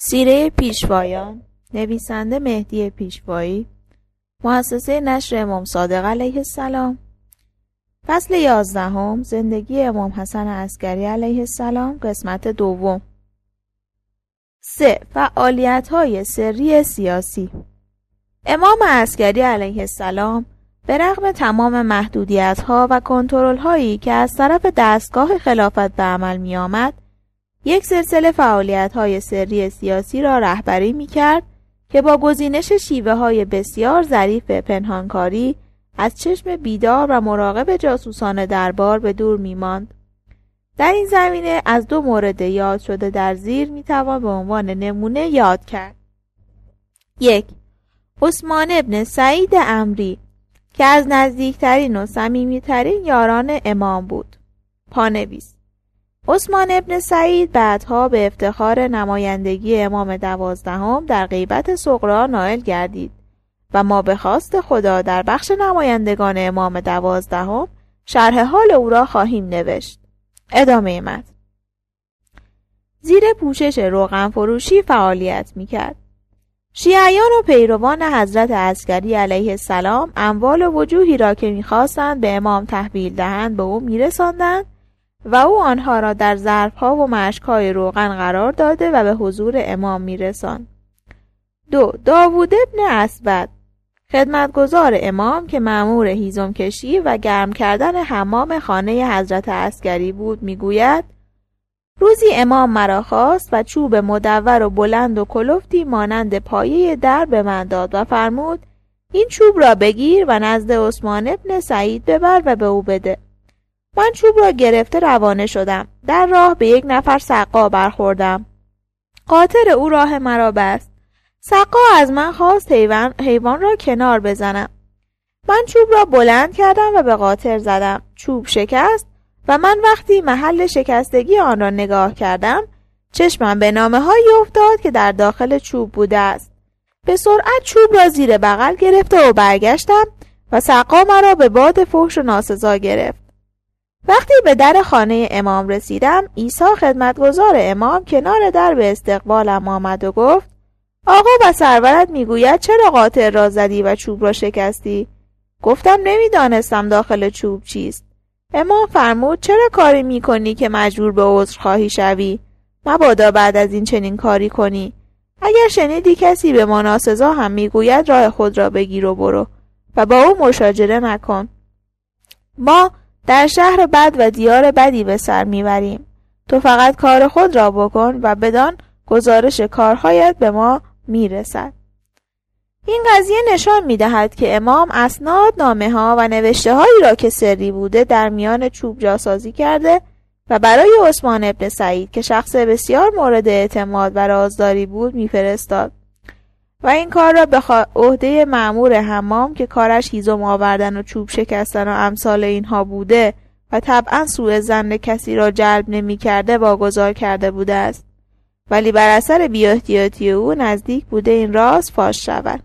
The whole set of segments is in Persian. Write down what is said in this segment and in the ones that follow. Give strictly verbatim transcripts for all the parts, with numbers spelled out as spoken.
سیره پیشوایان، نویسنده مهدی پیشوایی، مؤسسه نشر امام صادق علیه السلام. فصل یازدهم، زندگی امام حسن عسکری علیه السلام، قسمت دوم. سه. فعالیت‌های سری سیاسی. امام عسکری علیه السلام به رغم تمام محدودیت‌ها و کنترل‌هایی که از طرف دستگاه خلافت به عمل می‌آمد، یک سلسله فعالیت‌های سری سیاسی را رهبری می‌کرد که با گزینش شیوه‌های بسیار ظریف پنهانکاری از چشم بیدار و مراقب جاسوسان دربار به دور می‌ماند. در این زمینه از دو مورد یاد شده در زیر می‌توان به عنوان نمونه یاد کرد. یک. عثمان ابن سعید عمری که از نزدیکترین و صمیمیترین یاران امام بود. پانویس: عثمان ابن سعید بعدها به افتخار نمایندگی امام دوازدهم در غیبت صغرا نائل گردید و ما به خواست خدا در بخش نمایندگان امام دوازدهم شرح حال او را خواهیم نوشت. ادامه متن. زیر پوشش روغن فروشی فعالیت می‌کرد. شیعیان و پیروان حضرت عسکری علیه السلام اموال و وجوهی را که می‌خواستند به امام تحویل دهند به او می‌رساندند و او آنها را در ظرف‌ها و مشک‌های روغن قرار داده و به حضور امام می‌رساند. دو. داوود ابن اسود خدمتگزار امام که مأمور هیزم کشی و گرم کردن حمام خانه حضرت عسکری بود میگوید: روزی امام مرا خواست و چوب مدور و بلند و کلفتی مانند پایه در به من داد و فرمود: این چوب را بگیر و نزد عثمان ابن سعید ببر و به او بده. من چوب را گرفته روانه شدم. در راه به یک نفر سقا برخوردم. قاطر او راه مرا بست. سقا از من خواست حیوان, حیوان را کنار بزنم. من چوب را بلند کردم و به قاطر زدم. چوب شکست و من وقتی محل شکستگی آن را نگاه کردم چشمم به نامه هایی افتاد که در داخل چوب بوده است. به سرعت چوب را زیر بغل گرفته و برگشتم و سقا مرا به باد فحش و ناسزا گرفت. وقتی به در خانه امام رسیدم، عیسی خدمتگزار امام کنار در به استقبالم آمد و گفت: آقا و سرورت میگوید چرا قاطر را زدی و چوب را شکستی؟ گفتم نمیدانستم داخل چوب چیست. امام فرمود: چرا کاری میکنی که مجبور به عذرخواهی شوی؟ مبادا بعد از این چنین کاری کنی. اگر شنیدی کسی به ما ناسزا هم میگوید راه خود را بگیر و برو و با او مشاجره نکن. ما در شهر بد و دیار بدی به سر میبریم. تو فقط کار خود را بکن و بدان گزارش کارهایت به ما میرسد. این قضیه نشان میدهد که امام اسناد، نامه ها و نوشته هایی را که سری بوده در میان چوب جاسازی کرده و برای عثمان ابن سعید که شخص بسیار مورد اعتماد و رازداری بود میفرستاد و این کار را به عهده مأمور حمام که کارش هیزم آوردن و چوب شکستن و امثال اینها بوده و طبعا سوء ظن کسی را جلب نمی کرده واگذار کرده بوده است، ولی بر اثر بی‌احتیاطی او نزدیک بوده این راز فاش شود.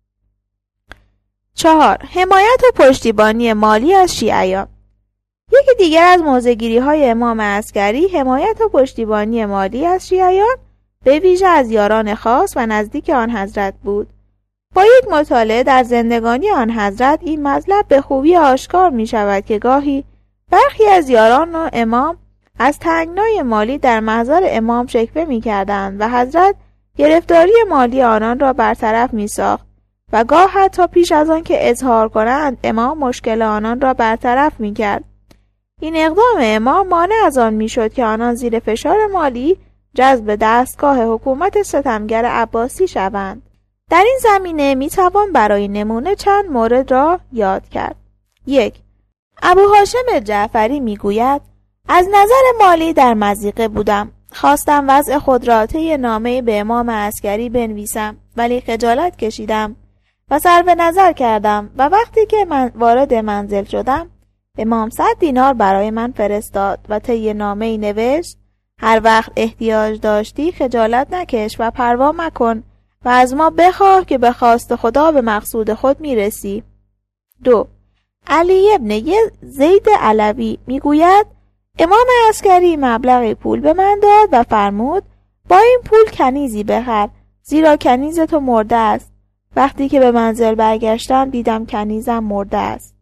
چهار. حمایت و پشتیبانی مالی از شیعیان. یکی دیگر از موضع‌گیری های امام عسکری حمایت و پشتیبانی مالی از شیعیان به ویژه از یاران خاص و نزدیک آن حضرت بود. با یک مطالعه در زندگانی آن حضرت این مطلب به خوبی آشکار می شود که گاهی برخی از یاران و امام از تنگنای مالی در محضر امام شکوه می کردند و حضرت گرفتاری مالی آنان را برطرف می ساخت و گاه حتی پیش از آن که اظهار کنند امام مشکل آنان را برطرف می کرد. این اقدام امام مانع از آن می شد که آنان زیر فشار مالی جذب دستگاه حکومت ستمگر عباسی شوند. در این زمینه می توان برای نمونه چند مورد را یاد کرد. یک. ابو هاشم جعفری می گوید: از نظر مالی در مضیقه بودم. خواستم وضع خود را طی نامه‌ای به امام عسکری بنویسم، ولی خجالت کشیدم و صرف نظر کردم و وقتی که من وارد منزل شدم امام صد دینار برای من فرستاد و طی نامه‌ای نوشت: هر وقت احتیاج داشتی خجالت نکش و پروا مکن و از ما بخواه که به خواست خدا به مقصود خود میرسی. دو. علی ابن زید علوی میگوید: امام عسکری مبلغی پول به من داد و فرمود با این پول کنیزی بخر، زیرا کنیز تو مرده است. وقتی که به منزل برگشتم دیدم کنیزم مرده است.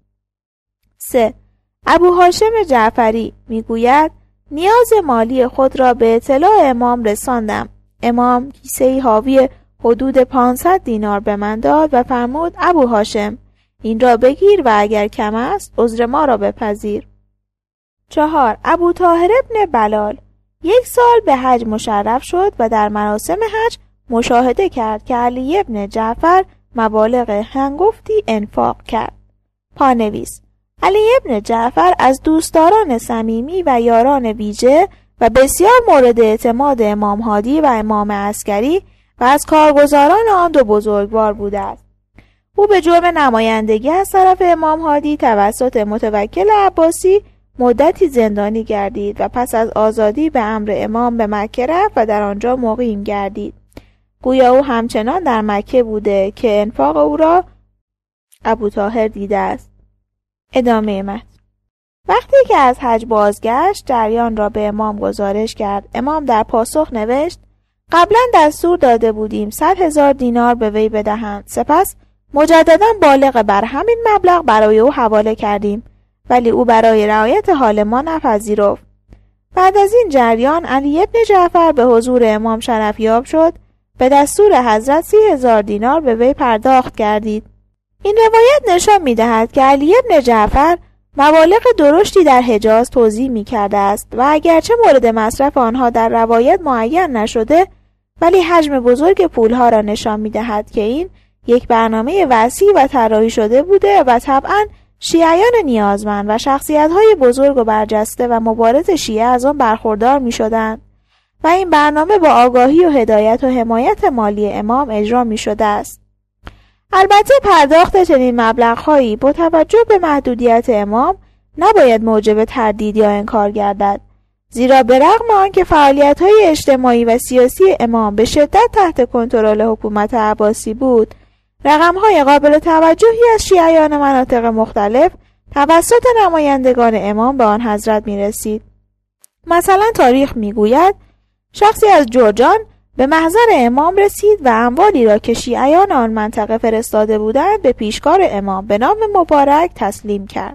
سه. ابو هاشم جعفری میگوید نیاز مالی خود را به اطلاع امام رساندم. امام کیسه‌ای حاوی حدود پانصد دینار به من داد و فرمود ابو هاشم این را بگیر و اگر کم است عذر ما را بپذیر. چهار. ابو طاهر ابن بلال یک سال به حج مشرف شد و در مراسم حج مشاهده کرد که علی ابن جعفر مبالغ هنگفتی انفاق کرد. پانویس: علی ابن جعفر از دوستداران صمیمی و یاران ویژه و بسیار مورد اعتماد امام هادی و امام عسکری و از کارگزاران آن دو بزرگوار بوده است. او به جرم نمایندگی از طرف امام هادی توسط متوکل عباسی مدتی زندانی گردید و پس از آزادی به امر امام به مکه رفت و در آنجا مقیم گردید. گویا او همچنان در مکه بوده که انفاق او را ابو طاهر دیده است. ادامه متن. وقتی که از حج بازگشت جریان را به امام گزارش کرد. امام در پاسخ نوشت قبلا دستور داده بودیم صد هزار دینار به وی بدهند، سپس مجددا بالغ بر همین مبلغ برای او حواله کردیم، ولی او برای رعایت حال ما نپذیرفت. بعد از این جریان علی ابن جعفر به حضور امام شرفیاب شد، به دستور حضرت سی هزار دینار به وی پرداخت کردید. این روایت نشان می دهد که علی ابن جعفر مبالغ درشتی در حجاز توزیع می کرده است و اگرچه مورد مصرف آنها در روایت معین نشده، ولی حجم بزرگ پولها را نشان می دهد که این یک برنامه وسیع و طراحی شده بوده و طبعاً شیعیان نیازمند و شخصیت‌های بزرگ و برجسته و مبارز شیعه از آن برخوردار می‌شدند و این برنامه با آگاهی و هدایت و حمایت مالی امام اجرا می‌شده است. البته پرداخت چنین مبلغ‌هایی با توجه به محدودیت امام نباید موجب تردید یا انکار گردد، زیرا به رغم آنکه فعالیت‌های اجتماعی و سیاسی امام به شدت تحت کنترل حکومت عباسی بود، رقم‌های قابل توجهی از شیعیان مناطق مختلف توسط نمایندگان امام به آن حضرت می‌رسید. مثلا تاریخ می‌گوید شخصی از جرجان به محضر امام رسید و اموالی را که شیعیان آن منطقه فرستاده بودند به پیشکار امام به نام مبارک تسلیم کرد.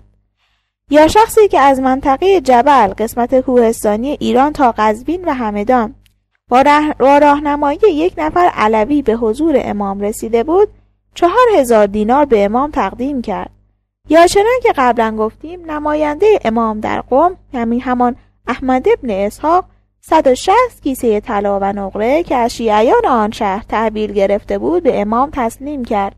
یا شخصی که از منطقه جبل قسمت کوهستانی ایران تا قزوین و همدان با راهنمایی یک نفر علوی به حضور امام رسیده بود، چهار هزار دینار به امام تقدیم کرد. یا چنان که قبلا گفتیم نماینده امام در قم، همین همان احمد ابن اسحاق، صد و شصت کیسه طلا و نقره که از شیعیان آن شهر تحویل گرفته بود به امام تسلیم کرد.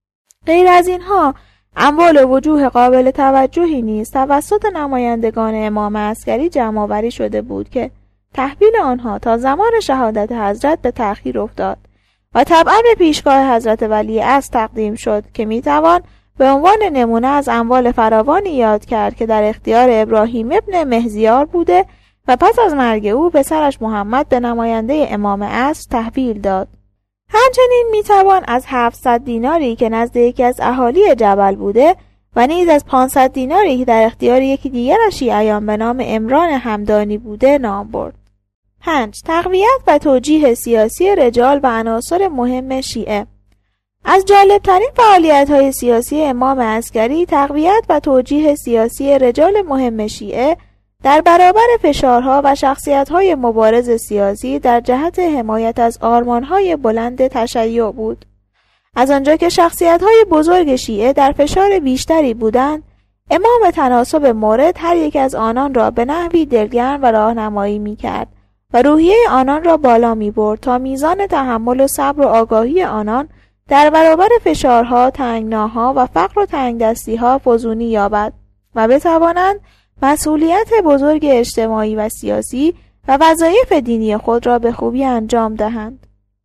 غیر از اینها اموال و وجوه قابل توجهی نیز توسط نمایندگان امام عسکری جمع آوری شده بود که تحویل آنها تا زمان شهادت حضرت به تأخیر افتاد و طبعا به پیشگاه حضرت ولی عصر تقدیم شد که میتوان به عنوان نمونه از اموال فراوانی یاد کرد که در اختیار ابراهیم ابن مهزیار بوده و پس از مرگ او پسرش محمد به نماینده امام عصر تحویل داد. همچنین میتوان از هفتصد دیناری که نزد یکی از اهالی جبل بوده و نیز از پانصد دیناری که در اختیار یکی دیگر از شیعیان به نام عمران همدانی بوده نام برد. پنج. تقویت و توجیه سیاسی رجال و عناصر مهم شیعه. از جالبترین فعالیت‌های سیاسی امام عسکری تقویت و توجیه سیاسی رجال مهم شیعه در برابر فشارها و شخصیت‌های مبارز سیاسی در جهت حمایت از آرمان‌های بلند تشیع بود. از آنجا که شخصیت‌های بزرگ شیعه در فشار بیشتری بودند، امام تناسب مورد هر یک از آنان را به نحوی دلگرم و راهنمایی می‌کرد و روحیه آنان را بالا می‌برد تا میزان تحمل و صبر و آگاهی آنان در برابر فشارها، تنگناها و فقر و تنگدستی‌ها فزونی یابد و بتوانند مسئولیت بزرگ اجتماعی و سیاسی و وظایف دینی خود را به خوبی انجام دهند.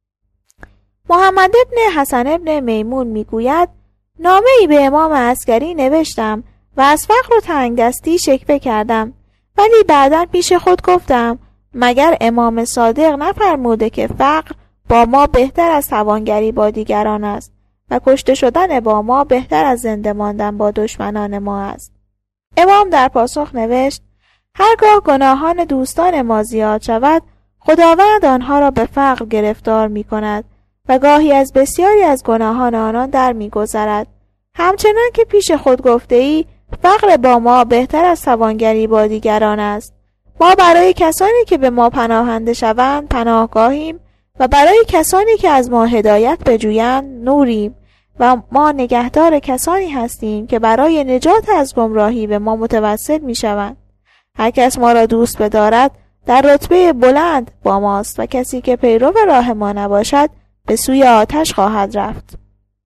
محمد ابن حسن ابن میمون میگوید نامه‌ای به امام عسکری نوشتم و از فقر و تنگدستی شکوه کردم، ولی بعداً پیش خود گفتم مگر امام صادق نفرموده که فقر با ما بهتر از توانگری با دیگران است و کشته شدن با ما بهتر از زنده ماندن با دشمنان ما است. امام در پاسخ نوشت هرگاه گناهان دوستان ما زیاد شود، خداوند آنها را به فقر گرفتار می کند و گاهی از بسیاری از گناهان آنان در می گذرد. همچنان که پیش خود گفته ای، فقر با ما بهتر از توانگری با دیگران است. ما برای کسانی که به ما پناهنده شوند پناهگاهیم و برای کسانی که از ما هدایت بجویند نوریم و ما نگهدار کسانی هستیم که برای نجات از گمراهی به ما متوسل می شوند. هر کس ما را دوست بدارد در رتبه بلند با ماست و کسی که پیرو راه ما نباشد به سوی آتش خواهد رفت.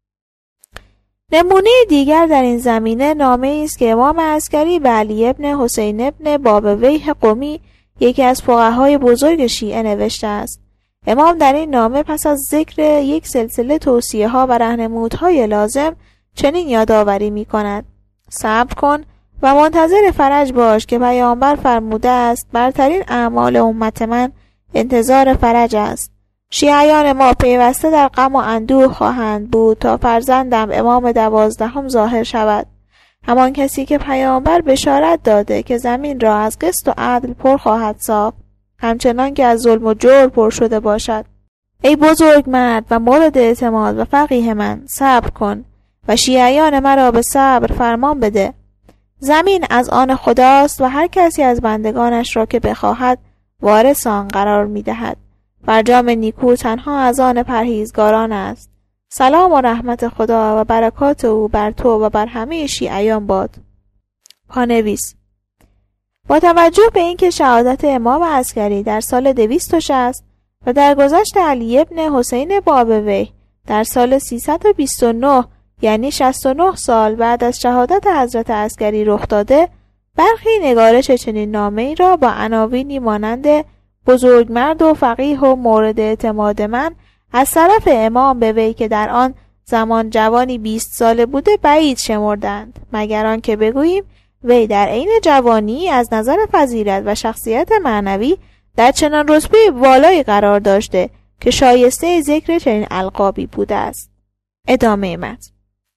نمونه دیگر در این زمینه نامه است که امام عسکری به علی ابن حسین ابن بابویه قمی، یکی از فقهای بزرگ شیعه، نوشته است. امام در این نامه پس از ذکر یک سلسله توصیه ها و راهنمودهای لازم چنین یادآوری می کند: صبر کن و منتظر فرج باش که پیامبر فرموده است برترین اعمال امت من انتظار فرج است. شیعیان ما پیوسته در غم و اندوه خواهند بود تا فرزندم امام دوازدهم ظاهر شود، همان کسی که پیامبر بشارت داده که زمین را از قسط و عدل پر خواهد ساخت، همچنان که از ظلم و جور پر شده باشد. ای بزرگ مرد و مورد اعتماد و فقیه من، صبر کن و شیعیان مرا به صبر فرمان بده. زمین از آن خداست و هر کسی از بندگانش را که بخواهد وارث آن قرار می دهد. فرجام نیکو تنها از آن پرهیزگاران است. سلام و رحمت خدا و برکات او بر تو و بر همه شیعیان باد. پانویس: با توجه به اینکه شهادت امام عسکری در سال دویست و شصت و در گذشت علی ابن حسین بابویه در سال سیصد و بیست و نه یعنی شصت و نه سال بعد از شهادت حضرت عسکری رخ داده، برخی نگارش چنین نامه‌ای را با عناوینی مانند بزرگمرد و فقیه و مورد اعتماد من از طرف امام به وی که در آن زمان جوانی بیست ساله بوده بعید شمردند، مگر آن که بگوییم وی در عین جوانی از نظر فضیلت و شخصیت معنوی در چنان رتبه والایی قرار داشته که شایسته ذکر چنین القابی بوده است. ادامه متن.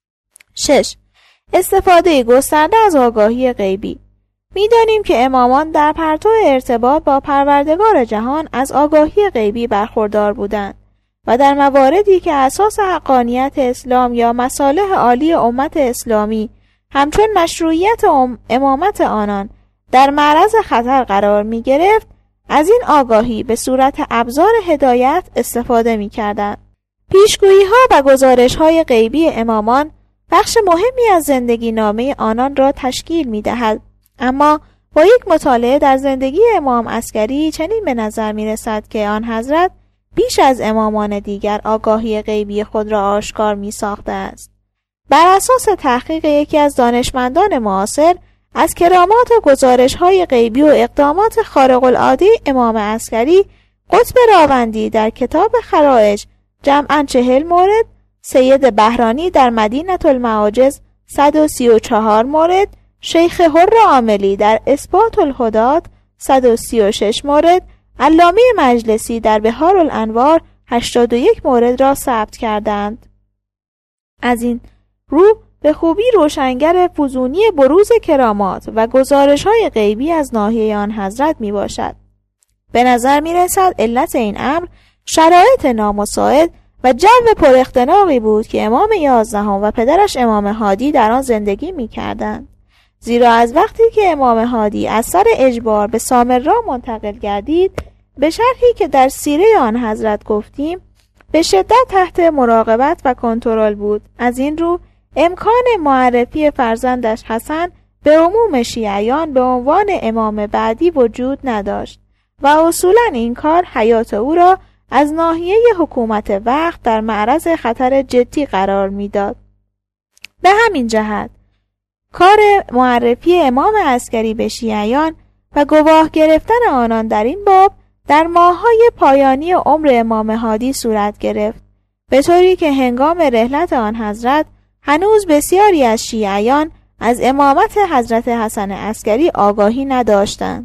شش. استفاده گسترده از آگاهی غیبی. می‌دانیم که امامان در پرتو ارتباط با پروردگار جهان از آگاهی غیبی برخوردار بودند و در مواردی که اساس حقانیت اسلام یا مصالح عالی امت اسلامی همچون مشروعیت امامت آنان در معرض خطر قرار می گرفت، از این آگاهی به صورت ابزار هدایت استفاده می کردند. پیشگویی ها و گزارش های غیبی امامان بخش مهمی از زندگی نامه آنان را تشکیل می دهد، اما با یک مطالعه در زندگی امام عسکری چنین به نظر می رسد که آن حضرت بیش از امامان دیگر آگاهی غیبی خود را آشکار می ساخته است. بر اساس تحقیق یکی از دانشمندان معاصر از کرامات و گزارش‌های غیبی و اقدامات خارق العاده امام عسکری، قطب راوندی در کتاب خرائج جمعاً چهل مورد، سید بهرانی در مدینة المعاجز صد و سی و چهار مورد، شیخ حر عاملی در اثبات الهدات صد و سی و شش مورد، علامه مجلسی در بحار الانوار هشتاد و یک مورد را ثبت کردند. از این رو به خوبی روشنگر فزونی بروز کرامات و گزارش‌های غیبی از ناحیه آن حضرت می باشد. به نظر می رسد علت این امر شرایط نامساعد و جو پر اختناقی بود که امام یازدهم و پدرش امام هادی در آن زندگی می کردند. زیرا از وقتی که امام هادی از سر اجبار به سامرا منتقل گردید، به شرحی که در سیره آن حضرت گفتیم، به شدت تحت مراقبت و کنترل بود. از این رو امکان معرفی فرزندش حسن به عموم شیعیان به عنوان امام بعدی وجود نداشت و اصولاً این کار حیات او را از ناحیه حکومت وقت در معرض خطر جدی قرار میداد. به همین جهت کار معرفی امام عسکری به شیعیان و گواه گرفتن آنان در این باب در ماه‌های پایانی عمر امام هادی صورت گرفت، به طوری که هنگام رحلت آن حضرت هنوز بسیاری از شیعیان از امامت حضرت حسن عسکری آگاهی نداشتند.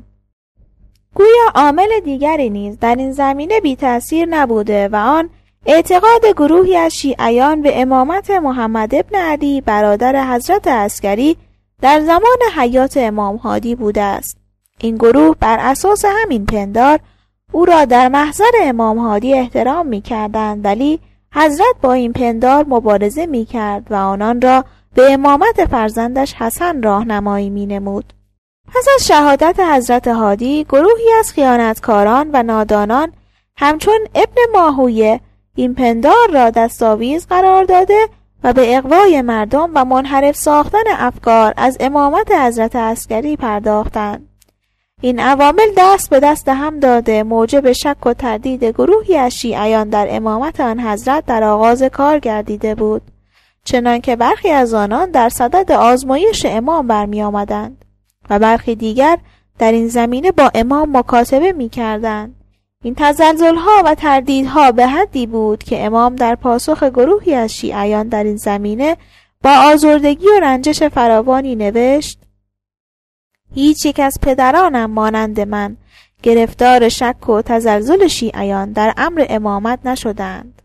گویا عامل دیگری نیز در این زمینه بی تأثیر نبوده و آن اعتقاد گروهی از شیعیان به امامت محمد ابن علی برادر حضرت عسکری در زمان حیات امام هادی بوده است. این گروه بر اساس همین پندار او را در محضر امام هادی احترام می کردند، ولی حضرت با این پندار مبارزه می کرد و آنان را به امامت فرزندش حسن راهنمایی می نمود. پس از شهادت حضرت هادی گروهی از خیانتکاران و نادانان همچون ابن ماهویه این پندار را دستاویز قرار داده و به اغوای مردم و منحرف ساختن افکار از امامت حضرت عسکری پرداختند. این عوامل دست به دست هم داده موجب شک و تردید گروهی از شیعیان در امامت آن حضرت در آغاز کار گردیده بود، چنان که برخی از آنان در صدد آزمایش امام برمی آمدند و برخی دیگر در این زمینه با امام مکاتبه می کردند. این تزلزل‌ها و تردیدها به حدی بود که امام در پاسخ گروهی از شیعیان در این زمینه با آزردگی و رنجش فراوانی نوشت: هیچ یک از پدرانم مانند من گرفتار شک و تزلزل شیعیان در امر امامت نشدند.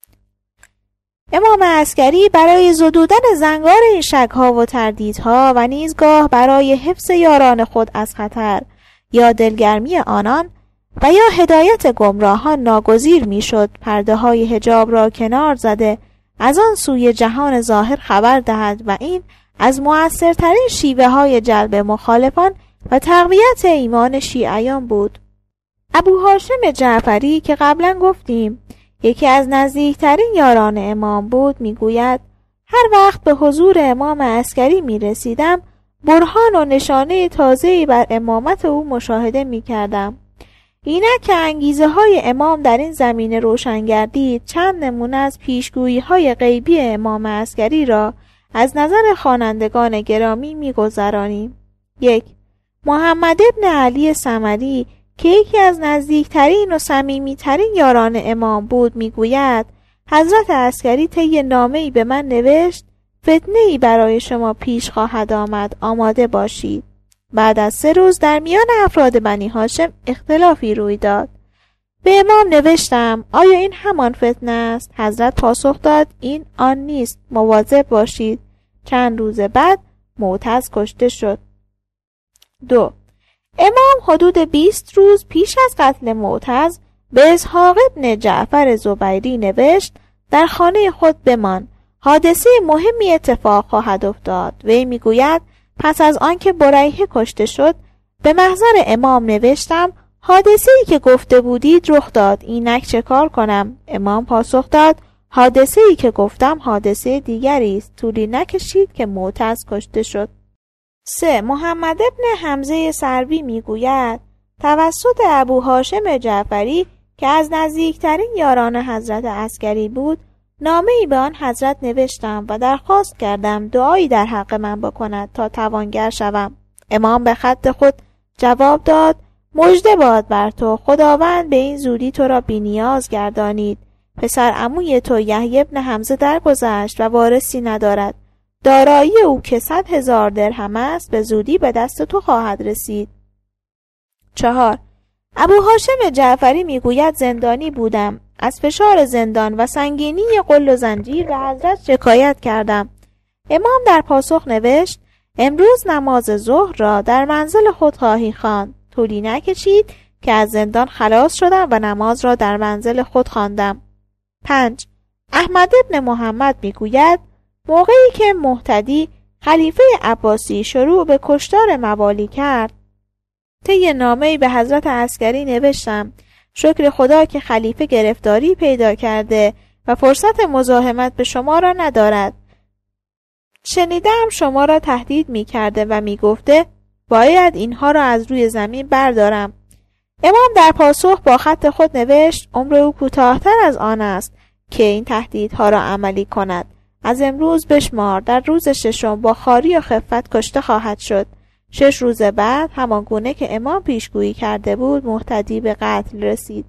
امام عسکری برای زدودن زنگار این شک‌ها و تردیدها و نیز گاه برای حفظ یاران خود از خطر یا دلگرمی آنان و یا هدایت گمراهان ناگزیر میشد پرده های حجاب را کنار زده از آن سوی جهان ظاهر خبر دهد و این از مؤثرترین شیوه های جلب مخالفان و تقویت ایمان شیعیان بود. ابو هاشم جعفری که قبلا گفتیم یکی از نزدیکترین یاران امام بود میگوید هر وقت به حضور امام عسکری می رسیدم برهان و نشانه تازه‌ای بر امامت او مشاهده می کردم. اینک که انگیزه های امام در این زمینه روشن گردید، چند نمونه از پیشگویی های غیبی امام عسکری را از نظر خوانندگان گرامی می گذرانیم. یک، محمد ابن علی سمری که یکی از نزدیکترین و صمیمیترین یاران امام بود میگوید حضرت عسکری طی نامه‌ای به من نوشت فتنه‌ای برای شما پیش خواهد آمد، آماده باشید. بعد از سه روز در میان افراد بنی هاشم اختلافی روی داد. به امام نوشتم آیا این همان فتنه است؟ حضرت پاسخ داد این آن نیست، مواظب باشید. چند روز بعد معتز کشته شد. دو، امام حدود بیست روز پیش از قتل معتز به اسحاق ابن جعفر زبیری نوشت در خانه خود بمان، حادثه مهمی اتفاق خواهد افتاد. وی میگوید پس از آنکه بریحه کشته شد به محضر امام نوشتم حادثه‌ای که گفته بودید رخ داد، اینک چه کار کنم؟ امام پاسخ داد حادثه‌ای که گفتم حادثه دیگری است. طولی نکشید که معتز کشته شد. سه، محمد ابن حمزه سربی میگوید توسط ابو هاشم جعفری که از نزدیکترین یاران حضرت عسکری بود نامه‌ای به آن حضرت نوشتم و درخواست کردم دعایی در حق من بکند تا توانگر شوم. امام به خط خود جواب داد مژده باد بر تو، خداوند به این زودی تو را بی‌نیاز گردانید. پسر عموی تو یحیی ابن حمزه درگذشت و وارثی ندارد. دارایی او که صد هزار درهم است به زودی به دست تو خواهد رسید. چهار، ابو هاشم جعفری میگوید زندانی بودم. از فشار زندان و سنگینی قل و زنجیر به حضرت شکایت کردم. امام در پاسخ نوشت امروز نماز ظهر را در منزل خود خواهی خواند. طولی نکشید که از زندان خلاص شدم و نماز را در منزل خود خواندم. پنج، احمد ابن محمد میگوید موقعی که مهتدی خلیفه عباسی شروع به کشتار موالی کرد طی نامه‌ای به حضرت عسکری نوشتم شکر خدا که خلیفه گرفتاری پیدا کرده و فرصت مزاحمت به شما را ندارد. شنیدم شما را تهدید می کرده و می گفته باید اینها را از روی زمین بردارم. امام در پاسخ با خط خود نوشت عمر او کوتاه‌تر از آن است که این تهدیدها را عملی کند. از امروز بشمار در روز ششم با خواری و خفت کشته خواهد شد. شش روز بعد همان گونه که امام پیشگویی کرده بود مهتدی به قتل رسید.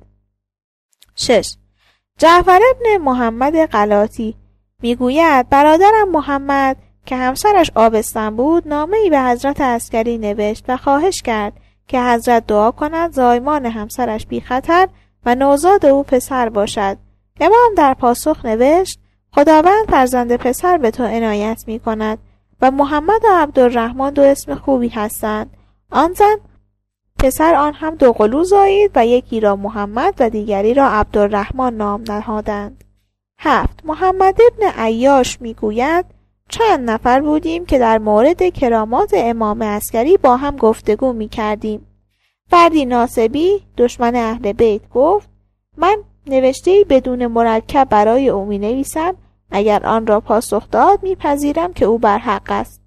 شش، جعفر ابن محمد قلاتی میگوید برادرم محمد که همسرش آبستن بود نامه‌ای به حضرت عسکری نوشت و خواهش کرد که حضرت دعا کند زایمان همسرش بی خطر و نوزاد او پسر باشد. امام در پاسخ نوشت خداوند فرزند پسر به تو عنایت می کند و محمد و عبدالرحمن دو اسم خوبی هستند. آن زن پسر آن هم دوقلو زایید و یکی را محمد و دیگری را عبدالرحمن نام نهادند. هفت. محمد ابن عیاش میگوید چند نفر بودیم که در مورد کرامات امام عسکری با هم گفتگو میکردیم. فردی ناصبی دشمن اهل بیت گفت من نوشته‌ای بدون مرکب برای او می‌نویسم، اگر آن را پاسخ داد میپذیرم که او بر حق است.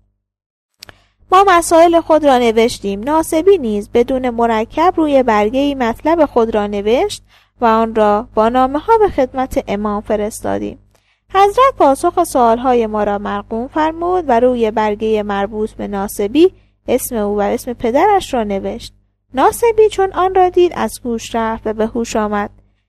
ما مسائل خود را نوشتیم. ناصبی نیز بدون مرکب روی برگه‌ای مطلب خود را نوشت و آن را با نامه‌ها به خدمت امام فرستادیم. حضرت پاسخ سوالهای ما را مرقوم فرمود و روی برگه مربوط به ناصبی اسم او و اسم پدرش را نوشت. ناصبی چون آن را دید از هوش رفت و به هوش آمد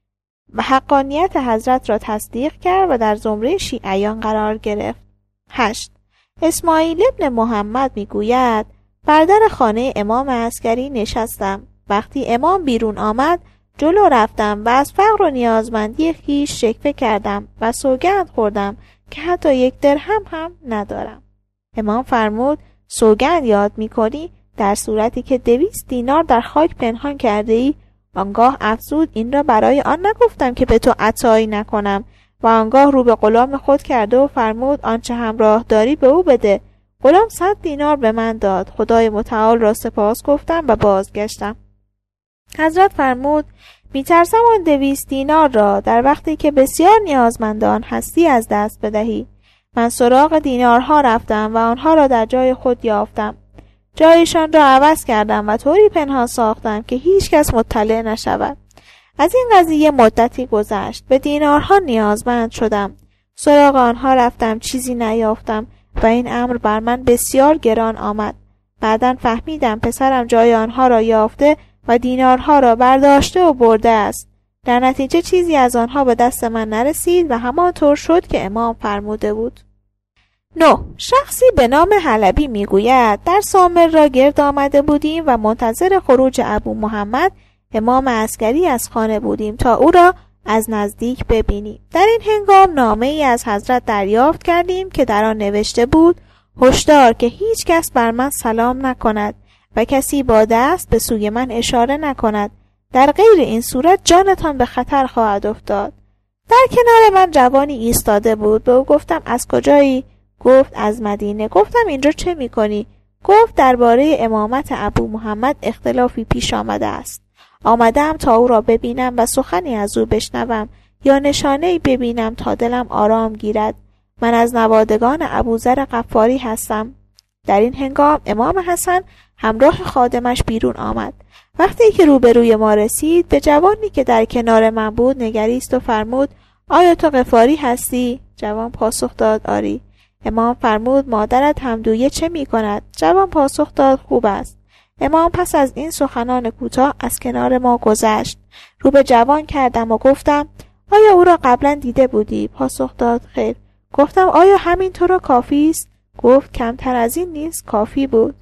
و حقانیت حضرت را تصدیق کرد و در زمره شیعیان قرار گرفت. هشت. اسماعیل ابن محمد میگوید بر در خانه امام عسکری نشستم. وقتی امام بیرون آمد جلو رفتم و از فقر و نیازمندی خویش شکوه کردم و سوگند خوردم که حتی یک درهم هم ندارم. امام فرمود سوگند یاد میکنی؟ در صورتی که دویست دینار در خاک پنهان کرده ای؟ آنگاه افزود این را برای آن نگفتم که به تو عطایی نکنم. و آنگاه رو به غلام خود کرده و فرمود آنچه همراه داری به او بده. غلام صد دینار به من داد. خدای متعال را سپاس گفتم و بازگشتم. حضرت فرمود میترسم آن دویست دینار را در وقتی که بسیار نیازمند آن هستی از دست بدهی. من سراغ دینارها رفتم و آنها را در جای خود یافتم. جایشان را عوض کردم و طوری پنهان ساختم که هیچ کس مطلع نشود. از این قضیه مدتی گذشت. به دینارها نیازمند شدم. سراغ آنها رفتم، چیزی نیافتم و این امر بر من بسیار گران آمد. بعداً فهمیدم پسرم جای آنها را یافته و دینارها را برداشته و برده است. در نتیجه چیزی از آنها به دست من نرسید و همانطور شد که امام فرموده بود. نه. شخصی به نام حلبی میگوید در سامر را گرد آمده بودیم و منتظر خروج ابو محمد امام عسکری از خانه بودیم تا او را از نزدیک ببینیم. در این هنگام نامه ای از حضرت دریافت کردیم که در آن نوشته بود هشدار که هیچ کس بر من سلام نکند و کسی با دست به سوی من اشاره نکند. در غیر این صورت جانتان به خطر خواهد افتاد. در کنار من جوانی ایستاده بود. به او گفتم از کجایی؟ گفت از مدینه. گفتم اینجا چه میکنی؟ گفت درباره امامت ابو محمد اختلافی پیش آمده است. آمدم تا او را ببینم و سخنی از او بشنوم یا نشانه‌ای ببینم تا دلم آرام گیرد. من از نوادگان ابوذر غفاری هستم. در این هنگام امام حسن همراه خادمش بیرون آمد. وقتی که روبروی ما رسید به جوانی که در کنار من بود نگریست و فرمود آیا تو غفاری هستی؟ جوان پاسخ داد آری. امام فرمود مادرت همدویه چه می کند؟ جوان پاسخ داد خوب است. امام پس از این سخنان کوتاه از کنار ما گذشت. رو به جوان کردم و گفتم آیا او را قبلا دیده بودی؟ پاسخ داد خیر. گفتم آیا همین تو را کافی است؟ گفت کمتر از این نیست، کافی بود.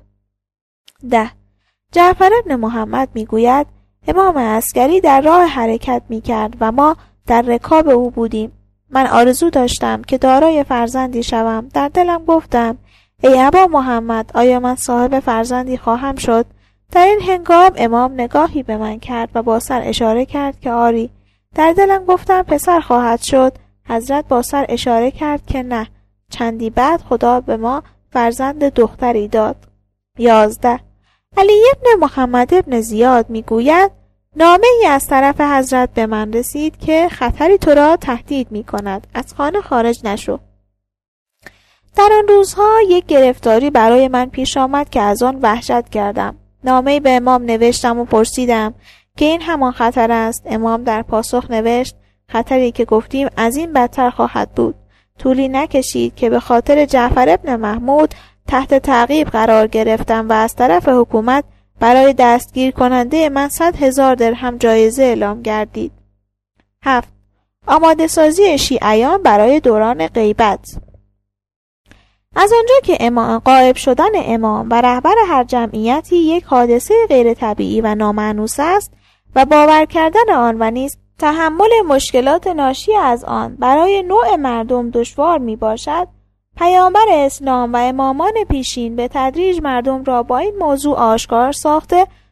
ده. جعفر ابن محمد میگوید امام عسکری در راه حرکت میکرد و ما در رکاب او بودیم. من آرزو داشتم که دارای فرزندی شوم. در دلم گفتم ای ابا محمد آیا من صاحب فرزندی خواهم شد؟ در این هنگام امام نگاهی به من کرد و با سر اشاره کرد که آری. در دلم گفتم پسر خواهد شد. حضرت با سر اشاره کرد که نه. چندی بعد خدا به ما فرزند دختری داد. یازده. علی ابن محمد ابن زیاد میگوید نامه ای از طرف حضرت به من رسید که خطری تو را تهدید می کند. از خانه خارج نشو. در آن روزها یک گرفتاری برای من پیش آمد که از آن وحشت کردم. نامه ای به امام نوشتم و پرسیدم که این همان خطر است. امام در پاسخ نوشت خطری که گفتیم از این بدتر خواهد بود. طولی نکشید که به خاطر جعفر ابن محمود تحت تعقیب قرار گرفتم و از طرف حکومت برای دستگیر کننده من صد هزار درهم جایزه اعلام گردید. هفت. آماده سازی شیعیان برای دوران غیبت. از آنجا که امام غائب شدن امام و رهبر هر جمعیتی یک حادثه غیر طبیعی و نامانوس است و باور کردن آن و نیز تحمل مشکلات ناشی از آن برای نوع مردم دشوار می باشد، پیامبر اسلام و امامان پیشین به تدریج مردم را با این موضوع آشکار ساخته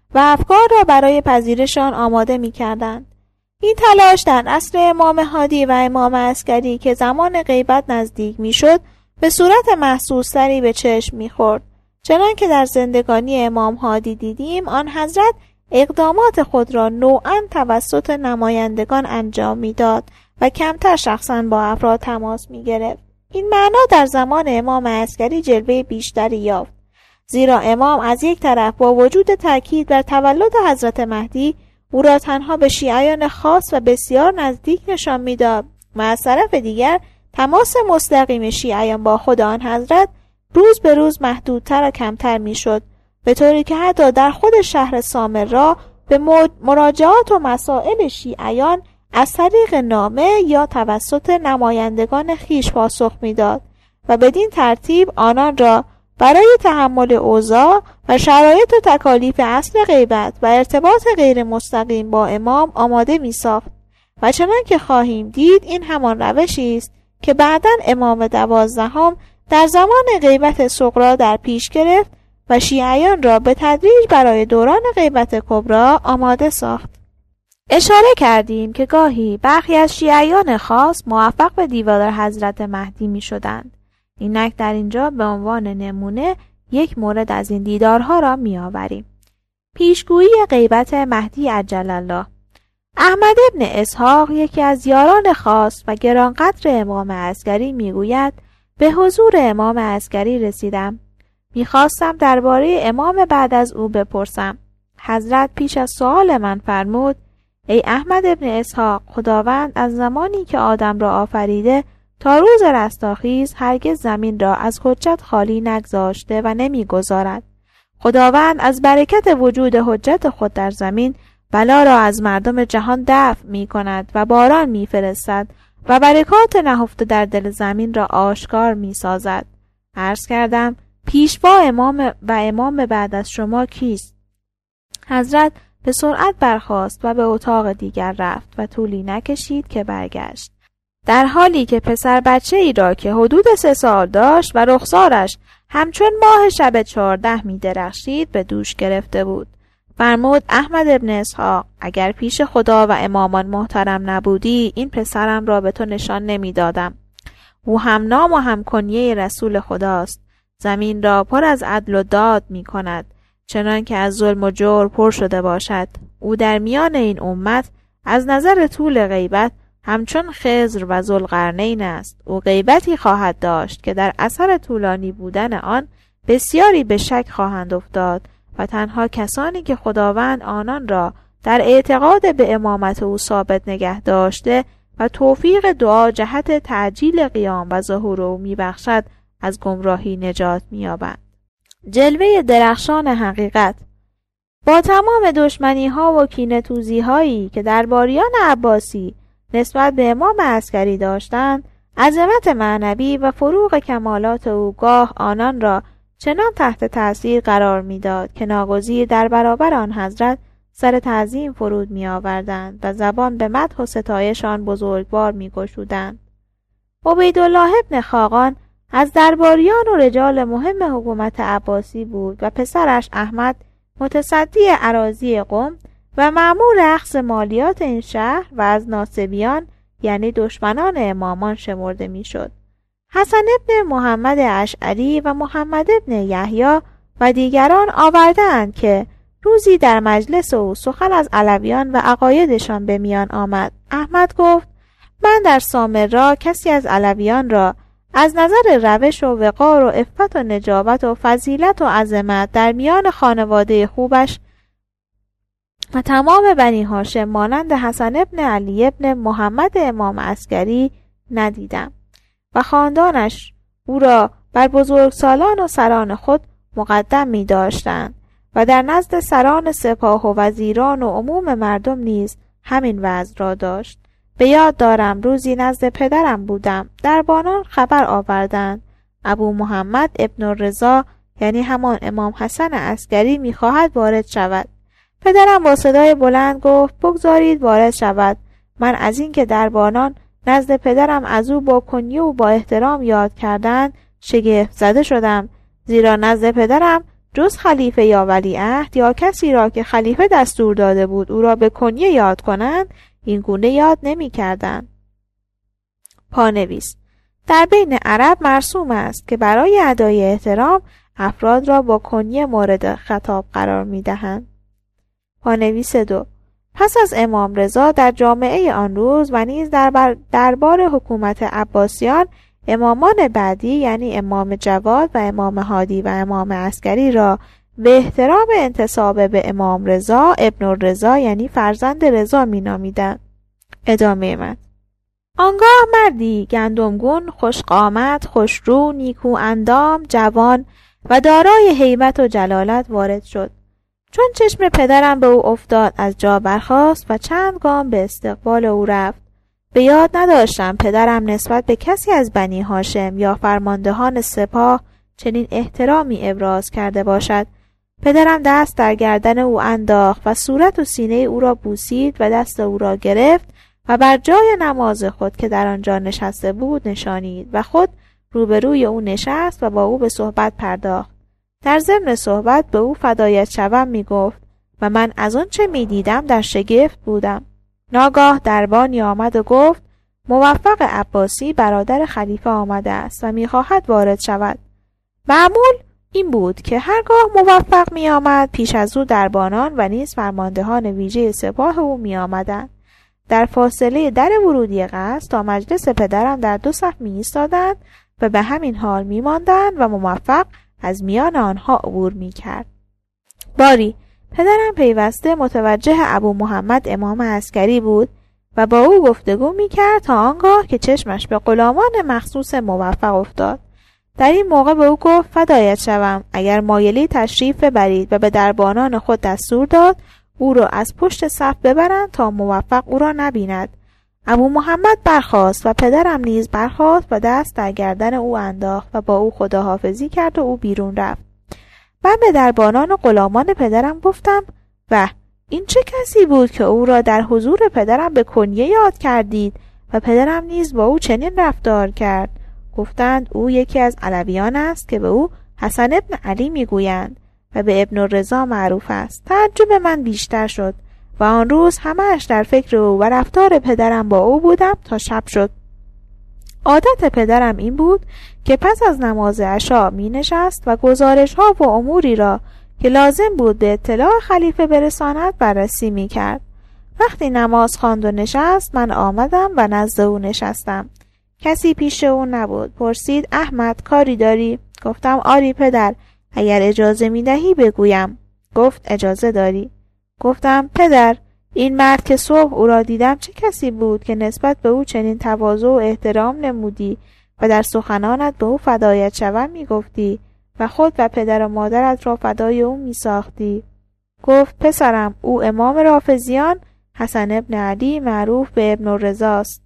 و افکار را برای پذیرشان آماده می کردند. این تلاش در عصر امام هادی و امام عسکری که زمان غیبت نزدیک می شد به صورت محسوس‌تری به چشم می خورد. چنان که در زندگانی امام هادی دیدیم، آن حضرت اقدامات خود را نوعاً توسط نمایندگان انجام می داد و کمتر شخصاً با افراد تماس می گرفت. این معنا در زمان امام عسکری جلوه بیشتری یافت، زیرا امام از یک طرف با وجود تاکید بر تولد حضرت مهدی او را تنها به شیعیان خاص و بسیار نزدیک نشان میداد و از طرف دیگر تماس مستقیم شیعیان با خود آن حضرت روز به روز محدودتر و کمتر میشد، به طوری که حتی در خود شهر سامرا به مراجعات و مسائل شیعیان از طریق نامه یا توسط نمایندگان خیش پاسخ میداد و بدین ترتیب آنان را برای تحمل اوضاع و شرایط و تکالیف اصل غیبت و ارتباط غیر مستقیم با امام آماده می ساخت و چنان که خواهیم دید این همان روشی است که بعداً امام دوازدهم در زمان غیبت صغری در پیش گرفت و شیعیان را به تدریج برای دوران غیبت کبری آماده ساخت. اشاره کردیم که گاهی برخی از شیعیان خاص موفق به دیدار حضرت مهدی می شدند. اینک در اینجا به عنوان نمونه یک مورد از این دیدارها را می آوریم. پیشگویی غیبت مهدی عجل الله. احمد ابن اسحاق یکی از یاران خاص و گرانقدر امام عسکری می گوید به حضور امام عسکری رسیدم. می خواستم درباره امام بعد از او بپرسم. حضرت پیش از سؤال من فرمود: ای احمد ابن اسحاق، خداوند از زمانی که آدم را آفریده تا روز رستاخیز هرگز زمین را از حجت خالی نگذاشته و نمیگذارد. خداوند از برکت وجود حجت خود در زمین بلا را از مردم جهان دفع می کند و باران می فرستد و برکات نهفته در دل زمین را آشکار می سازد. عرض کردم: پیشوا امام و امام بعد از شما کیست؟ حضرت به سرعت برخاست و به اتاق دیگر رفت و طولی نکشید که برگشت، در حالی که پسر بچه ای را که حدود سه سال داشت و رخسارش همچون ماه شب چهارده می درخشید به دوش گرفته بود. فرمود: احمد ابن اسحاق، اگر پیش خدا و امامان محترم نبودی این پسرم را به تو نشان نمی دادم. او هم نام و هم کنیه رسول خداست. زمین را پر از عدل و داد می کند، چنان که از ظلم و جور پر شده باشد. او در میان این امت از نظر طول غیبت همچون خضر و ذوالقرنین است. او غیبتی خواهد داشت که در اثر طولانی بودن آن بسیاری به شک خواهند افتاد و تنها کسانی که خداوند آنان را در اعتقاد به امامت او ثابت نگه داشته و توفیق دعا جهت تعجیل قیام و ظهور او میبخشد از گمراهی نجات می‌یابند. جلوه درخشان حقیقت. با تمام دشمنی ها و کینه‌توزی هایی که درباریان عباسی نسبت به امام عسکری داشتند، عظمت معنوی و فروغ کمالات او گاه آنان را چنان تحت تأثیر قرار میداد که ناگزیر در برابر آن حضرت سر تعظیم فرود می آوردند و زبان به مدح و ستایشان بزرگوار می گشودند. عبیدالله ابن خاقان از درباریان و رجال مهم حکومت عباسی بود و پسرش احمد متصدی اراضی قم و مأمور اخذ مالیات این شهر و از ناصبیان یعنی دشمنان امامان شمرده می شد. حسن ابن محمد اشعری و محمد ابن یحیی و دیگران آوردند که روزی در مجلس او سخن از علویان و عقایدشان به میان آمد. احمد گفت: من در سامرا کسی از علویان را از نظر روش و وقار و عفت و نجابت و فضیلت و عظمت در میان خانواده خوبش و تمام بنی هاشم مانند حسن ابن علی ابن محمد امام عسکری ندیدم و خاندانش او را بر بزرگسالان و سران خود مقدم می داشتند و در نزد سران سپاه و وزیران و عموم مردم نیز همین وضع را داشت. به یاد دارم روزی نزد پدرم بودم، دربانان خبر آوردند ابو محمد ابن الرضا یعنی همان امام حسن عسکری میخواهد وارد شود. پدرم با صدای بلند گفت: بگذارید وارد شود. من از این که دربانان نزد پدرم از او با کنیه و با احترام یاد کردند شگفت زده شدم، زیرا نزد پدرم جز خلیفه یا ولیعهد یا کسی را که خلیفه دستور داده بود او را به کنیه یاد کنند این گونه یاد نمی کردند. پانویس: در بین عرب مرسوم است که برای ادای احترام افراد را با کنیه مورد خطاب قرار می دهند. پانویس دو: پس از امام رضا در جامعه آن روز و نیز در دربار حکومت عباسیان امامان بعدی یعنی امام جواد و امام هادی و امام عسکری را به احترام انتساب به امام رضا ابن الرضا یعنی فرزند رضا می نامیدند. ادامه من. آنگاه مردی گندمگون، خوشقامت، خوشرو، نیکو اندام، جوان و دارای هیبت و جلالت وارد شد. چون چشم پدرم به او افتاد از جا برخاست و چند گام به استقبال او رفت. به یاد نداشتم پدرم نسبت به کسی از بنی هاشم یا فرماندهان سپاه چنین احترامی ابراز کرده باشد. پدرم دست در گردن او انداخت و صورت و سینه او را بوسید و دست او را گرفت و بر جای نماز خود که در آنجا نشسته بود نشانید و خود روبروی او نشست و با او به صحبت پرداخت. در ضمن صحبت به او فدایت شوم می گفت و من از آن چه می دیدم در شگفت بودم. ناگاه دربانی آمد و گفت موفق عباسی برادر خلیفه آمده است و می خواهد وارد شود. معمول این بود که هرگاه موفق می آمد پیش از او دربانان و نیز فرماندهان ویژه سپاه او می آمدند. در فاصله در ورودی قصر تا مجلس پدرم در دو صف می ایستادند و به همین حال می ماندند و موفق از میان آنها عبور می کرد. باری پدرم پیوسته متوجه ابو محمد امام عسکری بود و با او گفتگو می کرد تا آنگاه که چشمش به غلامان مخصوص موفق افتاد. در این موقع به او گفت فدایت شوم اگر مایلی تشریف ببرید و به دربانان خود دستور داد او را از پشت صف ببرند تا موفق او را نبیند. ابو محمد برخاست و پدرم نیز برخاست و دست در گردن او انداخت و با او خداحافظی کرد و او بیرون رفت. من به دربانان و غلامان پدرم گفتم و این چه کسی بود که او را در حضور پدرم به کنیه یاد کردید و پدرم نیز با او چنین رفتار کرد؟ گفتند او یکی از علویان است که به او حسن ابن علی میگویند و به ابن الرضا معروف است. تعجب من بیشتر شد و آن روز همه‌اش در فکر او و رفتار پدرم با او بودم تا شب شد. عادت پدرم این بود که پس از نماز عشا می نشست و گزارش ها و اموری را که لازم بود به اطلاع خلیفه برساند بررسی می کرد. وقتی نماز خواند و نشست من آمدم و نزد او نشستم. کسی پیش او نبود. پرسید احمد کاری داری؟ گفتم آری پدر، اگر اجازه می دهی بگویم. گفت اجازه داری. گفتم پدر این مرد که صبح او را دیدم چه کسی بود که نسبت به او چنین تواضع و احترام نمودی و در سخنانت به او فدایت شوم می گفتی و خود و پدر و مادرت را فدای او می ساختی؟ گفت پسرم او امام رافضیان حسن ابن علی معروف به ابن الرضا است.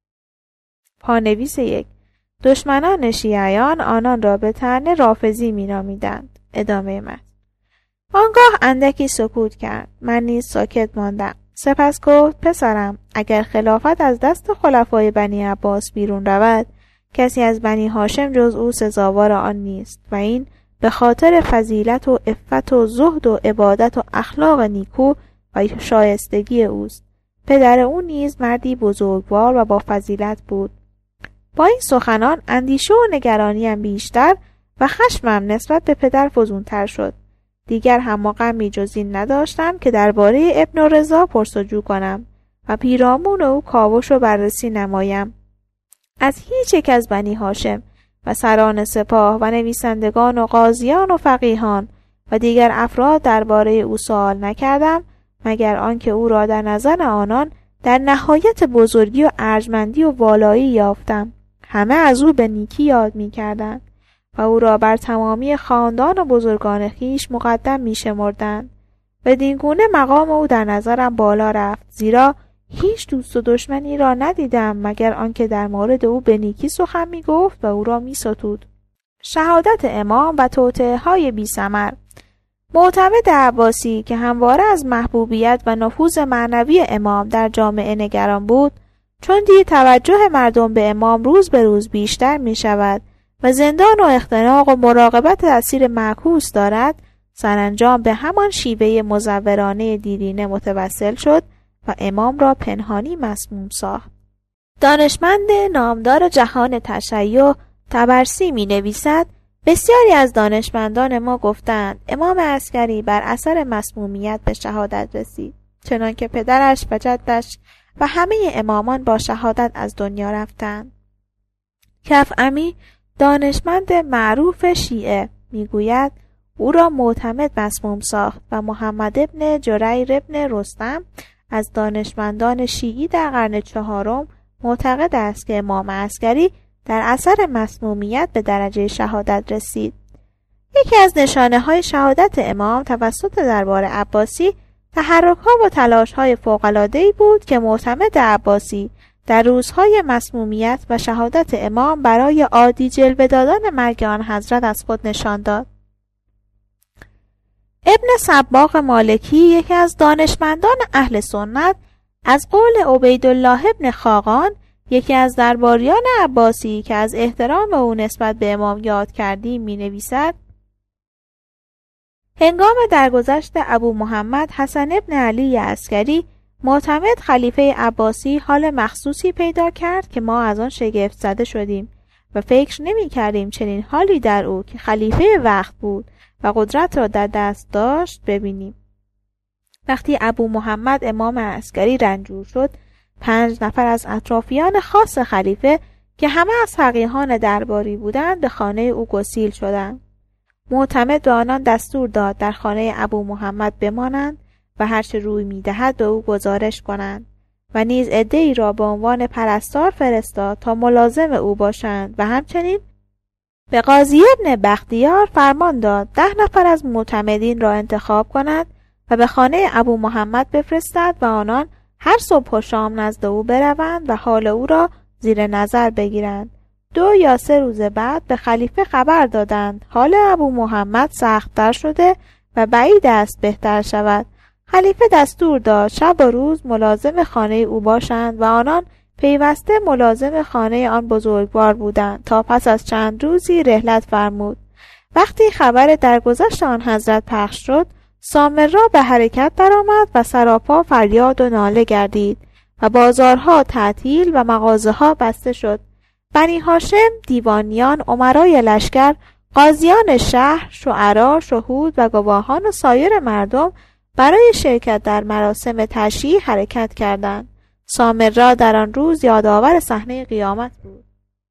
پانویس یک: دشمنان شیعیان آنان را به طعنه رافضی می نامیدند. ادامه متن. آنگاه اندکی سکوت کرد. من نیز ساکت ماندم. سپس گفت پسرم اگر خلافت از دست خلفای بنی عباس بیرون رود کسی از بنی هاشم جز او سزاوار آن نیست و این به خاطر فضیلت و عفت و زهد و عبادت و اخلاق نیکو و شایستگی اوست. پدر او نیز مردی بزرگوار و با فضیلت بود. با این سخنان اندیشه و نگرانیم بیشتر و خشمم نسبت به پدر فزونتر شد. دیگر هم غمی جز این نداشتم که درباره ابن الرضا پرسجو کنم و پیرامون او کاوش و بررسی نمایم. از هیچ یک از بنی هاشم و سران سپاه و نویسندگان و قاضیان و فقیهان و دیگر افراد درباره او سوال نکردم مگر آنکه او را در نظر آنان در نهایت بزرگی و ارجمندی و والایی یافتم. همه از او به نیکی یاد می کردند و او را بر تمامی خاندان و بزرگان خیش مقدم می شمردند. بدین گونه مقام او در نظرم بالا رفت، زیرا هیچ دوست و دشمنی را ندیدم مگر آنکه در مورد او به نیکی سخن می گفت و او را می ستود. شهادت امام و توطئه های بی ثمر. معتمد عباسی که همواره از محبوبیت و نفوذ معنوی امام در جامعه نگران بود، چون دید توجه مردم به امام روز به روز بیشتر می شود و زندان و اختناق و مراقبت اسیر معکوس دارد، سرانجام به همان شیوه مزورانه دیرینه متوسل شد و امام را پنهانی مسموم ساخت. دانشمند نامدار جهان تشیع طبرسی می نویسد بسیاری از دانشمندان ما گفتند امام عسکری بر اثر مسمومیت به شهادت رسید، چنانکه پدرش و جدش و همه امامان با شهادت از دنیا رفتند. کفعمی دانشمند معروف شیعه میگوید او را معتمد مسموم ساخت و محمد ابن جریر ابن رستم از دانشمندان شیعی در قرن چهارم معتقد است که امام عسکری در اثر مسمومیت به درجه شهادت رسید. یکی از نشانه های شهادت امام توسط دربار عباسی تحرک‌ها و تلاش‌های فوق‌العاده‌ای بود که معتمد عباسی در روزهای مسمومیت و شهادت امام برای عادی جلوه دادن مرگ آن حضرت از خود نشان داد. ابن سباق مالکی یکی از دانشمندان اهل سنت از قول عبیدالله ابن خاقان یکی از درباریان عباسی که از احترام او نسبت به امام یاد کردیم می نویسد هنگام درگذشت ابو محمد حسن ابن علی عسکری معتمد خلیفه عباسی حال مخصوصی پیدا کرد که ما از آن شگفت زده شدیم و فکر نمی کردیم چنین حالی در او که خلیفه وقت بود و قدرت را در دست داشت ببینیم. وقتی ابو محمد امام عسکری رنجور شد، پنج نفر از اطرافیان خاص خلیفه که همه از فقیهان درباری بودند به خانه او گسیل شدند. معتمد به آنان دستور داد در خانه ابو محمد بمانند و هرچه روی می‌دهد به او گزارش کنند و نیز عده‌ای را به عنوان پرستار فرستاد تا ملازم او باشند و همچنین به قاضی ابن بختیار فرمان داد ده نفر از معتمدین را انتخاب کند و به خانه ابو محمد بفرستد و آنان هر صبح و شام نزد او بروند و حال او را زیر نظر بگیرند. دو یا سه روز بعد به خلیفه خبر دادند حال ابو محمد سخت‌تر شده و بعید است بهتر شود. خلیفه دستور داد شب و روز ملازم خانه او باشند و آنان پیوسته ملازم خانه آن بزرگوار بودند تا پس از چند روزی رحلت فرمود. وقتی خبر درگذشت آن حضرت پخش شد، سامرا به حرکت درآمد و سراپا فریاد و ناله گردید و بازارها تعطیل و مغازه‌ها بسته شد. بنی هاشم، دیوانیان، امرای لشکر، قاضیان شهر، شعرا، شهود و گواهان و سایر مردم برای شرکت در مراسم تشییع حرکت کردند. سامرا در آن روز یادآور صحنه قیامت بود.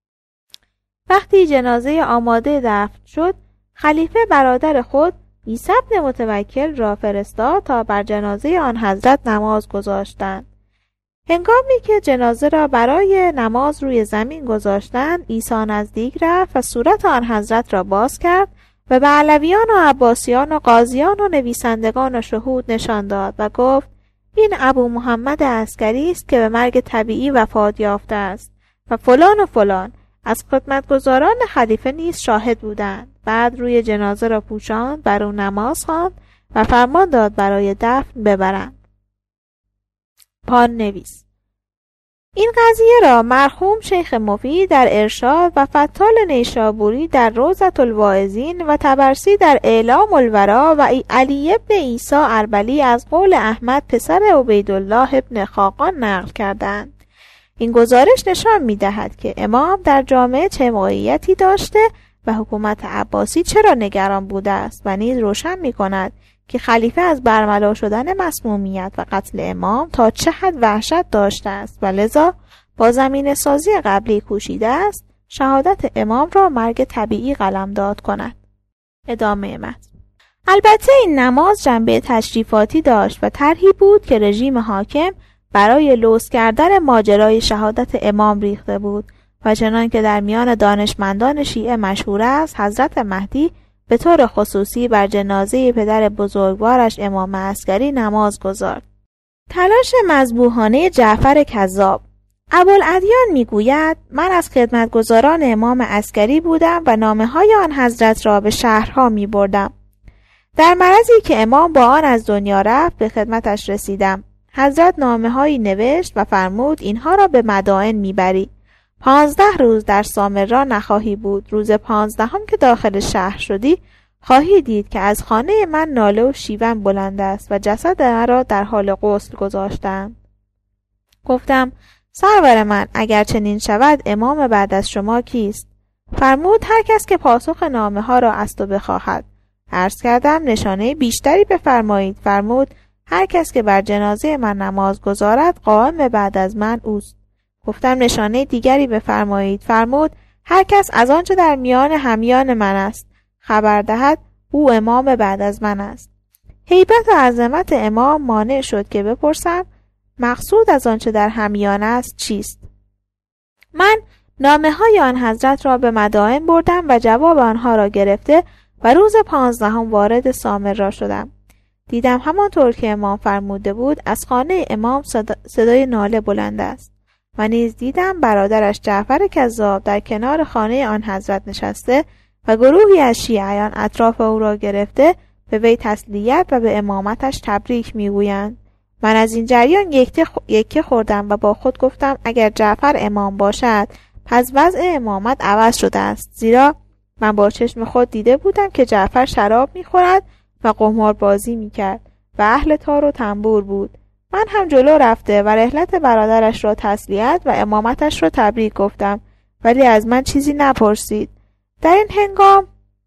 وقتی جنازه آماده دفن شد، خلیفه برادر خود عیسی بن متوکل را فرستاد تا بر جنازه آن حضرت نماز گذاشتند. هنگامی که جنازه را برای نماز روی زمین گذاشتند، عیسی نزدیک رفت و صورت آن حضرت را باز کرد و به علویان و عباسیان و قاضیان و نویسندگان و شهود نشان داد و گفت این ابو محمد عسکری است که به مرگ طبیعی وفات یافته است و فلان و فلان از خدمتگزاران خلیفه نیز شاهد بودند. بعد روی جنازه را پوشاند، بر او نماز خواند و فرمان داد برای دفن ببرند. پان نویس این قضیه را مرحوم شیخ مفید در ارشاد و فتال نیشابوری در روضة الواعظین و طبرسی در اعلام الورا و علی ابن عیسی اربلی از قول احمد پسر عبیدالله ابن خاقان نقل کردند. این گزارش نشان می‌دهد که امام در جامعه چه موقعیتی داشته و حکومت عباسی چرا نگران بوده است و نیز روشن می‌کند که خلیفه از برملا شدن مسمومیت و قتل امام تا چه حد وحشت داشته است و لذا با زمین سازی قبلی کوشیده است شهادت امام را مرگ طبیعی قلمداد کند. ادامه متن. البته این نماز جنبه تشریفاتی داشت و طرحی بود که رژیم حاکم برای لوث کردن ماجرای شهادت امام ریخته بود و چنان که در میان دانشمندان شیعه مشهور است، حضرت مهدی به طور خصوصی بر جنازه پدر بزرگوارش امام عسکری نماز گذارد. تلاش مذبوحانه جعفر کذاب. ابوالادیان میگوید من از خدمتگزاران امام عسکری بودم و نامه های آن حضرت را به شهرها می بردم. در مرضی که امام با آن از دنیا رفت به خدمتش رسیدم. حضرت نامه هایی نوشت و فرمود اینها را به مدائن میبری. پانزده روز در سامرا نخواهی بود. روز پانزدهم که داخل شهر شدی خواهی دید که از خانه من ناله و شیون بلند است و جسد مرا در حال غسل گذاشتند. گفتم سرور من، اگر چنین شود امام بعد از شما کیست؟ فرمود هر کس که پاسخ نامه ها را از تو بخواهد. عرض کردم نشانه بیشتری بفرمایید. فرمود هر کس که بر جنازه من نماز گذارد قائم بعد از من اوست. گفتم نشانه دیگری بفرمایید. فرمود هر کس از آنچه در میان همیان من است خبر دهد او امام بعد از من است. هیبت و عظمت امام مانع شد که بپرسم مقصود از آنچه در همیان است چیست؟ من نامه های آن حضرت را به مدائن بردم و جواب آنها را گرفته و روز پانزدهم وارد سامر را شدم. دیدم همانطور که امام فرموده بود از خانه امام صدای ناله بلند است و نیز دیدم برادرش جعفر کذاب در کنار خانه آن حضرت نشسته و گروهی از شیعیان اطراف او را گرفته به وی تسلیت و به امامتش تبریک میگویند. من از این جریان یکه خوردم و با خود گفتم اگر جعفر امام باشد پس وضع امامت عوض شده است، زیرا من با چشم خود دیده بودم که جعفر شراب میخورد و قمار بازی میکرد و اهل تار و تنبور بود. من هم جلو رفته و رحلت برادرش را تسلیت و امامتش را تبریک گفتم، ولی از من چیزی نپرسید. در این هنگام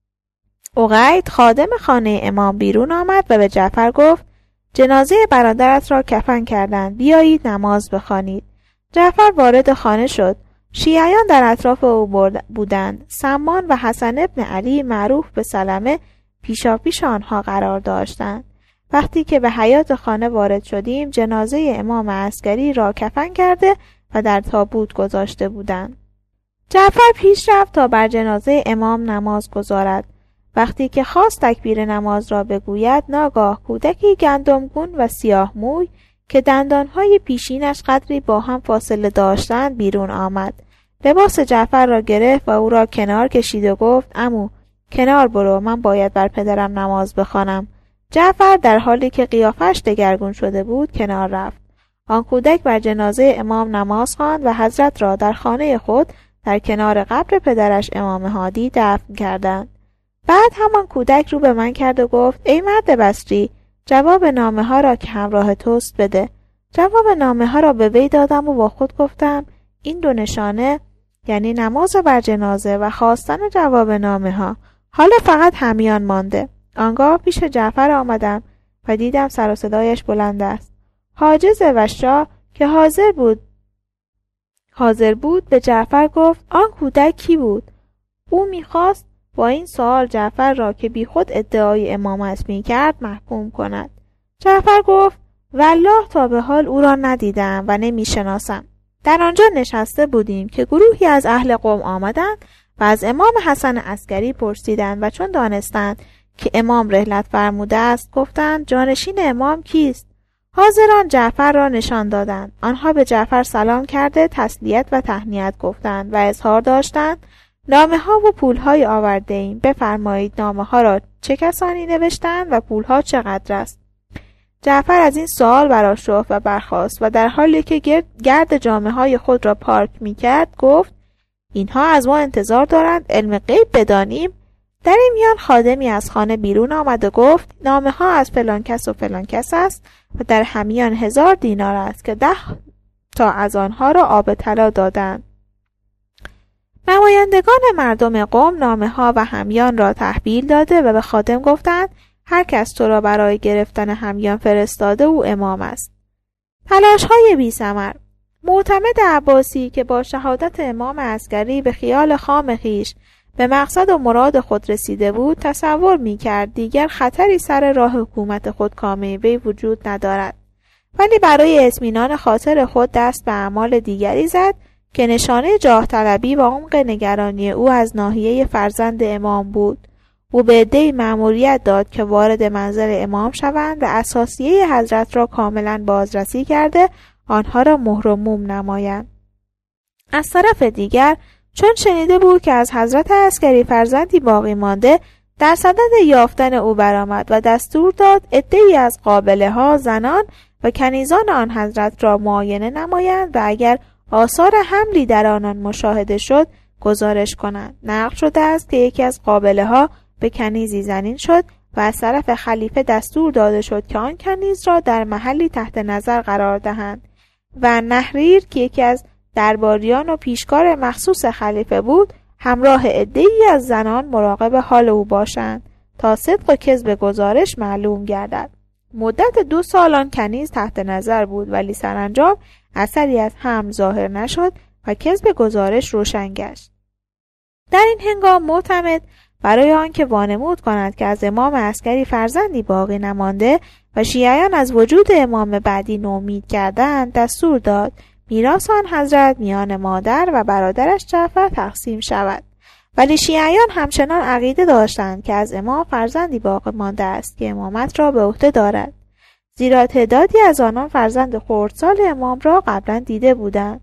عقید خادم خانه امام بیرون آمد و به جعفر گفت جنازه برادرت را کفن کردند، بیایید نماز بخوانید. جعفر وارد خانه شد. شیعیان در اطراف او بودند. سمان و حسن ابن علی معروف به سلمه پیشاپیش آنها قرار داشتند. وقتی که به حیاط خانه وارد شدیم جنازه امام عسکری را کفن کرده و در تابوت گذاشته بودند. جعفر پیش رفت تا بر جنازه امام نماز گذارد. وقتی که خواست تکبیر نماز را بگوید ناگاه کودکی گندمگون و سیاه موی که دندانهای پیشینش قدری با هم فاصله داشتند بیرون آمد. لباس جعفر را گرفت و او را کنار کشید و گفت عمو کنار برو، من باید بر پدرم نماز بخوانم. جعفر در حالی که قیافش دگرگون شده بود کنار رفت. آن کودک بر جنازه امام نماز خواند و حضرت را در خانه خود در کنار قبر پدرش امام هادی دفن کردند. بعد همان کودک رو به من کرد و گفت ای مرد بصری، جواب نامه ها را که همراه توست بده. جواب نامه ها را به وی دادم و با خود گفتم این دو نشانه یعنی نماز بر جنازه و خواستن جواب نامه ها، حالا فقط همیان مانده. آنگاه پیش جعفر آمدم و دیدم سر و صدایش بلند است. حاجز و شاه که حاضر بود حاضر بود به جعفر گفت آن کودک کی بود؟ او میخواست با این سوال جعفر را که بی خود ادعای امامت میکرد محکوم کند. جعفر گفت والله تا به حال او را ندیدم و نمیشناسم. در آنجا نشسته بودیم که گروهی از اهل قوم آمدند و از امام حسن عسکری پرسیدند و چون دانستند که امام رحلت فرموده است گفتند جانشین امام کیست؟ حاضران جعفر را نشان دادند. آنها به جعفر سلام کرده تسلیت و تهنیت گفتند و اظهار داشتند نامه ها و پول های آورده ایم، بفرمایید نامه ها را چه کسانی نوشتند و پول ها چقدر است؟ جعفر از این سوال برآشفت و برخاست و در حالی که گرد, گرد جامه های خود را پارک می کرد گفت اینها از ما انتظار دارند علم غیب بدانیم. در این میان خادمی از خانه بیرون آمد و گفت نامه ها از فلان کس و فلان کس است و در همیان هزار دینار است که ده تا از آنها را آب طلا دادند. نمایندگان مردم قوم نامه ها و همیان را تحویل داده و به خادم گفتند هر کس تو را برای گرفتن همیان فرستاده او امام است. تلاش های بی ثمر. معتمد عباسی که با شهادت امام عسکری به خیال خام خویش به مقصد و مراد خود رسیده بود تصور می کرد دیگر خطری سر راه حکومت خودکامه وی وجود ندارد، ولی برای اطمینان خاطر خود دست به اعمال دیگری زد که نشانه جاه طلبی و عمق نگرانی او از ناحیه فرزند امام بود. او به عده‌ای مأموریت داد که وارد منزل امام شوند و اساسیه حضرت را کاملا بازرسی کرده آنها را مهر و موم نمایند. از طرف دیگر چون شنیده بود که از حضرت عسکری فرزندی باقی مانده در صدد یافتن او برآمد و دستور داد عده‌ای از قابله ها، زنان و کنیزان آن حضرت را معاینه نمایند و اگر آثار حملی در آنان مشاهده شد گزارش کنند. نقل شده است که یکی از قابله ها به کنیزی زنین شد و از طرف خلیفه دستور داده شد که آن کنیز را در محلی تحت نظر قرار دهند و نحریر که یکی از درباریان و پیشکار مخصوص خلیفه بود همراه عده‌ای از زنان مراقب حال او باشند تا صدق و کذب گزارش معلوم گردد. مدت دو سال آن کنیز تحت نظر بود، ولی سرانجام اثری از حمل ظاهر نشد و کذب گزارش روشن گشت. در این هنگام معتمد برای آنکه وانمود کند که از امام عسکری فرزندی باقی نمانده و شیعیان از وجود امام بعدی نومید کردند، دستور داد میراث آن حضرت میان مادر و برادرش جعفر تقسیم شود. ولی شیعیان همچنان عقیده داشتند که از امام فرزندی باقی مانده است که امامت را به عهده دارد، زیرا تعدادی از آنان فرزند خردسال امام را قبلا دیده بودند.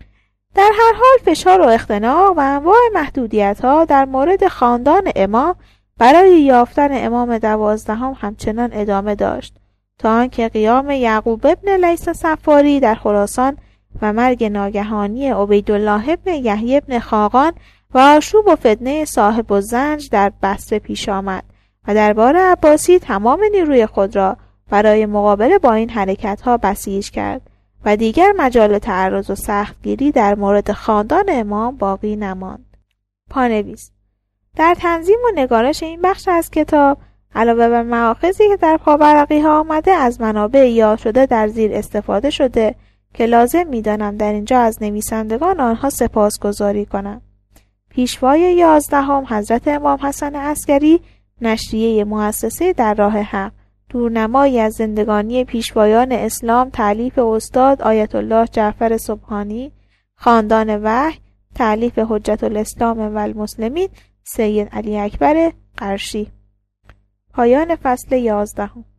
در هر حال فشار و اختناق و انواع محدودیت‌ها در مورد خاندان امام برای یافتن امام دوازدهم همچنان ادامه داشت تا آنکه قیام یعقوب ابن لیث صفاری در خراسان و مرگ ناگهانی عبیدالله ابن یحیی ابن خاقان و آشوب و فتنه صاحب الزنج در بصره پیش آمد و دربار عباسی تمام نیروی خود را برای مقابله با این حرکت‌ها بسیج کرد و دیگر مجال تعرض و سختگیری در مورد خاندان امام باقی نماند. پانویس: در تنظیم و نگارش این بخش از کتاب علاوه بر مآخذی که در پاورقی ها آمده، از منابع یاد شده در زیر استفاده شده که لازم می‌دانم در اینجا از نویسندگان آنها سپاسگزاری کنم. پیشوای یازدهم حضرت امام حسن عسکری، نشریه مؤسسه در راه حق، دورنمایی از زندگانی پیشوایان اسلام، تألیف استاد آیت الله جعفر سبحانی، خاندان وحی، تألیف حجت الاسلام و المسلمین سید علی اکبر قرشی. پایان فصل یازدهم.